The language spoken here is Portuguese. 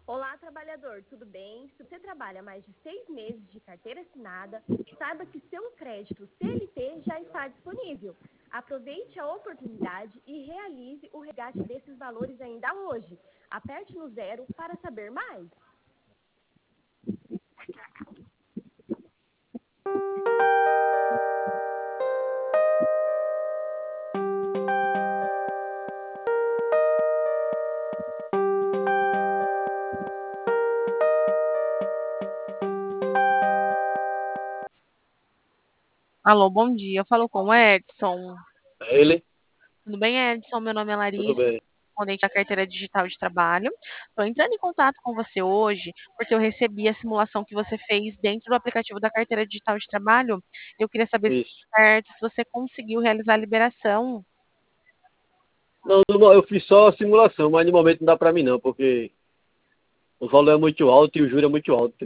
Olá, trabalhador, tudo bem? Se você trabalha mais de 6 meses de carteira assinada, saiba que seu crédito CLT já está disponível. Aproveite a oportunidade e realize o resgate desses valores ainda hoje. Aperte no 0 para saber mais. Alô, bom dia. Eu falo com o Edson. É ele? Tudo bem, Edson? Meu nome é Tudo Larissa, bem. correspondente da carteira digital de trabalho. Estou entrando em contato com você hoje porque eu recebi a simulação que você fez dentro do aplicativo da carteira digital de trabalho. Eu queria saber se Isso. está certo, se você conseguiu realizar a liberação. Não, eu fiz só a simulação, mas no momento não dá pra mim não, porque o valor é muito alto e o juro é muito alto.